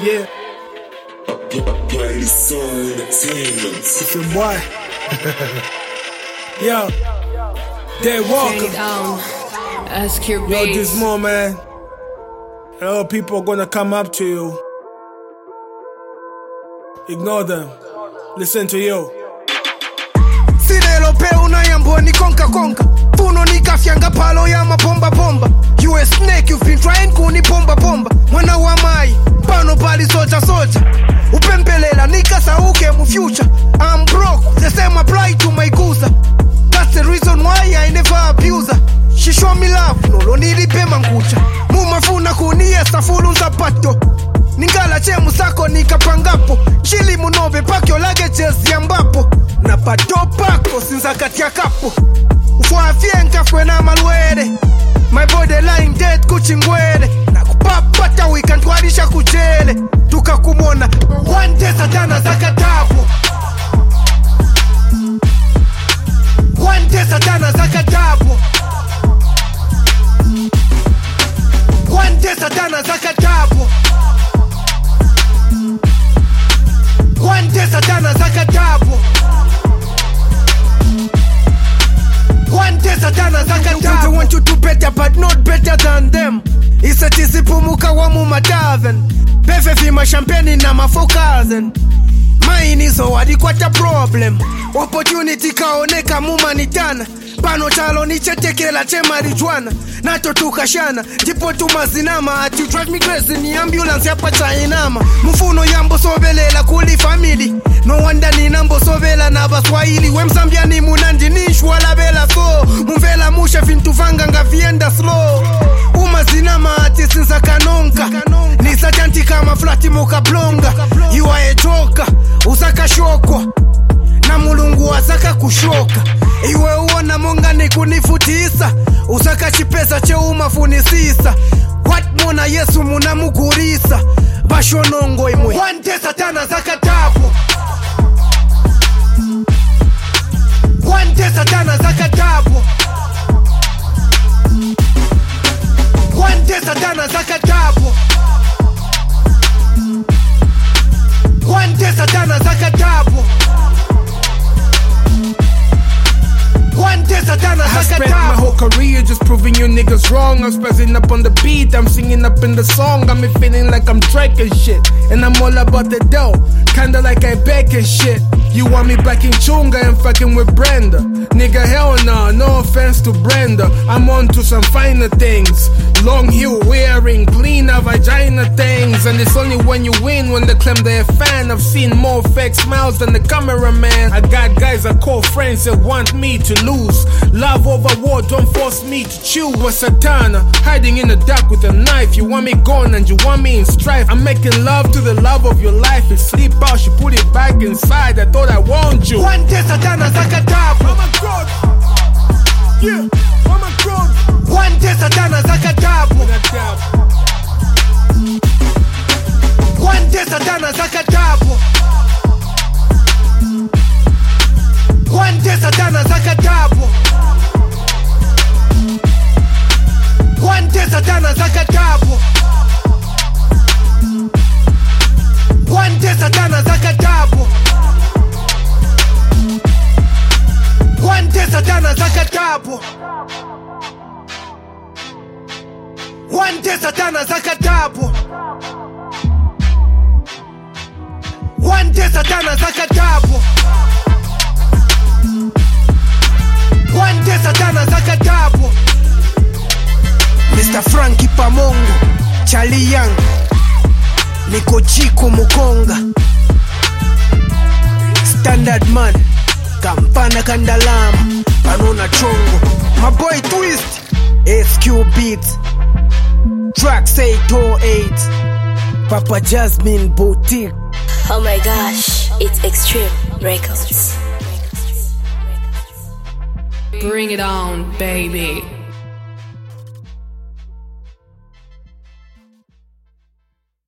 Yeah. Play Soul Entertainment. It's your boy. Yo. Day Walker. Ask your Yo, babes. this more, man. A lot of people are gonna come up to you. Ignore them. Listen to you. Sirelo pe una yambo ni konka konka. Funo ni kafyanga palo ya mapomba pomba. You a snake, you've been trying kuni pomba pomba. Mwana wa mai, pano pali soja soja. Upempelela nika sauke mu future. I'm broke, the same apply to my guza. That's the reason why I never abuse her. She show me love, lolo nilipe mangucha. Mumafuna kuniesa fulu zapato. Ningala chemu sako nikapangapo. Chili munobe pakyo lage chezi ambapo. Na pato pako sinza katia kapo. Ufuafie nkafwe na malwere. My body lying dead kuchingwere. Na kupapata weekend warisha kujele. Tuka kumona one day satana zakatapo. One day satana zakatapo. One day satana zakatapo. One day satana zakatapo. One day satana zakatapo. They want you to better but not better than them. Isa tisipumuka wa mumataven. Pefe fima champagne na mafokazen. Mine iso wadikwata problem. Opportunity kaoneka mumanitana. Pano chalo ni chetekela che marijuana. Nato tukashana, tipo tumazinama. Ati you drive me crazy ni ambulance ya pacha inama. Mfuno yambo sobelela kuli family. No wonder ni nambo sobela na baswahili. Wemzambia ni munanji nishu wala bela so. Mvela mushe fintuvanga nga vienda slow. Umazinama ati sinza kanonka. Ni sajanti kama flati moka blonga. Iwa ejoka, usaka shokwa. Na mulungu wasaka kushoka. Iwe uona monga ni kunifutisa. Usaka chipesa che umafunisisa. What mona Yesu muna mugurisa. Bashonongo imwe one day satana zakatapo. One day satana zakatapo. One day satana zakatapo. One day satana zakatapo. One day satana I spent zakatapo. my whole career just proving you niggas wrong. I'm spazzing up on the beat, I'm singing up in the song. Got me feeling like I'm Drake and shit. And I'm all about the dough, kinda like I bake and shit. You want me back in Chunga and fucking with Brenda. Nigga, hell nah, no offense to Brenda. I'm on to some finer things. Long heel wearing, cleaner vagina things. And it's only when you win when they claim they're a fan. I've seen more fake smiles than the cameraman. I got guys I call friends that want me to lose. Love over war, don't force me to choose. What's Satana, hiding in the dark with a knife. You want me gone and you want me in strife. I'm making love to the love of your life. You sleep out, she put it back inside. I thought I want you. One day satana zakatapo. Oh my God. Yeah, oh my God. One day satana zakatapo. One day satana zakatapo. One day satana zakatapo. One day satana zakatapo. One day satana zakatapo. One day satana zakatapo. One day satana zakatapo. One day satana zakatapo. One day satana zakatapo. Mr. Frankie Pamongo, Charlie Young, Niko Chico Mukonga, Standard Man, Kampana Kandalama, Panona Chongo, my boy Twist, SQ Beats, Tracks 808, Papa Jasmine Boutique. Oh my gosh, it's Extreme Records. Bring it on, baby.